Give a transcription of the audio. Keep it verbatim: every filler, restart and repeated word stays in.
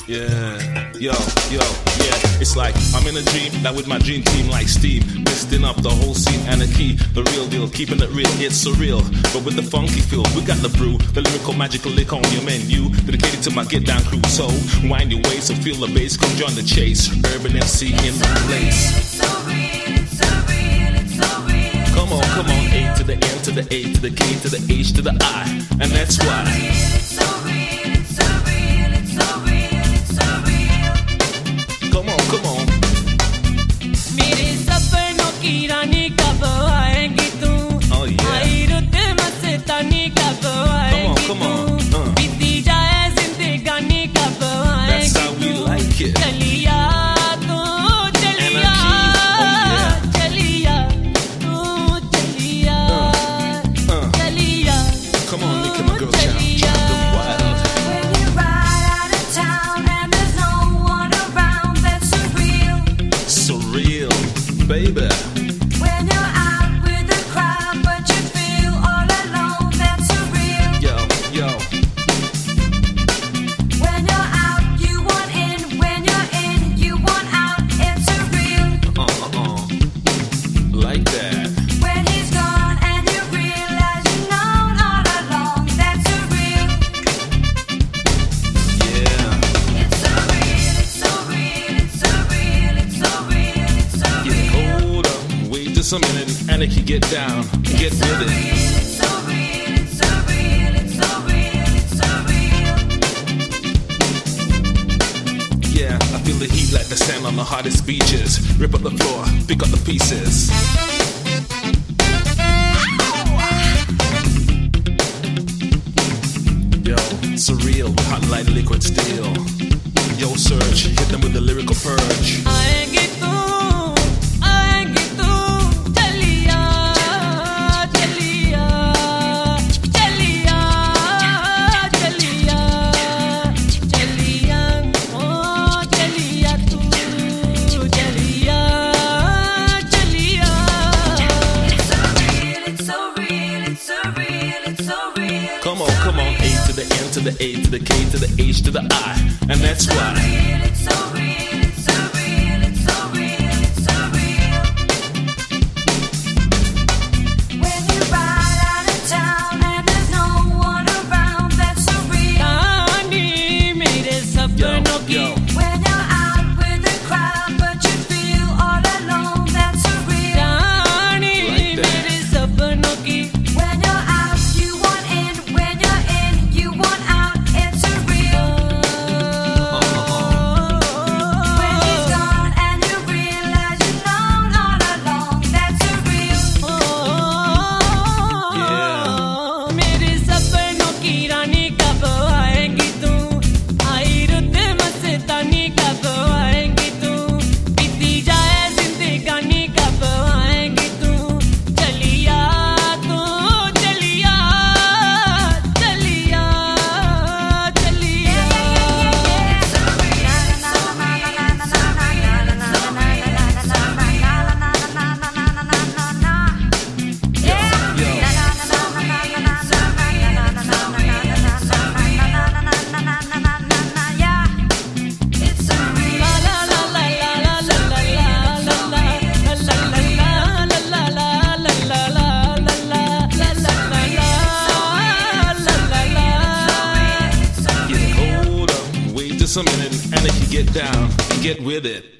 Yeah, yo, yo, yeah. It's like I'm in a dream, now with my dream team like steam, misting up the whole scene and the key. The real deal, keeping it real, it's surreal. But with the funky feel, we got the brew, the lyrical magical lick on your menu. Dedicated to my get down crew, so wind your waist and feel the bass. Come join the chase, Urban M C in the place. It's so real, it's so real, it's so real. Come on, come on, A to the N to the A to the K to the H to the I, and that's why. It's so real, it's so real, it's so real, it's so real. Come on, come on. मेरे सपनों की रानी कब आएगी तू? Oh yeah. आई रुते मस्तानी कब आएगी come तू? on, uh. बीती जाए जिंदगानी कब That's आएगी how we तू? like it. चलिया तू चलिया, Anarchy, चलिया तू चलिया, Uh, uh. चलिया Come on, Nick and तू my girl Chow, चलिया. Chow the wild. When you ride out of town and there's no one around, that's surreal. Surreal, baby. When you're out with a crowd but you feel all alone, that's surreal. Yo, yo. When you're out, you want in. When you're in, you want out. It's surreal. Uh, uh, uh. Like that. When he's gone and you realize you've known all along, that's surreal. Yeah. It's surreal, it's surreal, it's surreal, it's surreal, it's surreal. Yeah, hold up. Wait just a minute and it can get down. Get with it. It's surreal, it's surreal, it's surreal, it's surreal. Yeah, I feel the heat like the sand on the hottest beaches. Rip up the floor, pick up the pieces. Yo, surreal, hot like liquid steel. Yo, Surge, hit them with the lyrical purge. आएगी तू, आएगी तू, चलिया, चलिया, चलिया, चलिया, चलिया, ओ चलिया तू, चलिया, चलिया. It's surreal, it's so real, it's surreal, it's so real. Come on, come on, A to the N to the A to the K to the H to the I, and that's why. It's so real, it's so real, it's so real, it's so real. When you ride out of town and there's no one around, that's surreal. कहानी मेरे Yo, सपनों की. yo. When you're out with a crowd but you feel all alone, that's surreal. कहानी Like that. मेरे सपनों की. When you're out, you want in. When you're in, you want out. It's surreal. When he's gone and you realize you've known all along, that's surreal. मेरे सपनों की रानी कब आएगी तू? आई रुते मस्तानी कब आएगी तू? बीती जाए जिंदगानी कब आएगी तू? चलिया तू चलिया, चलिया, चलिया. Yeah, hold up, wait just a minute and it can get down. Get with it.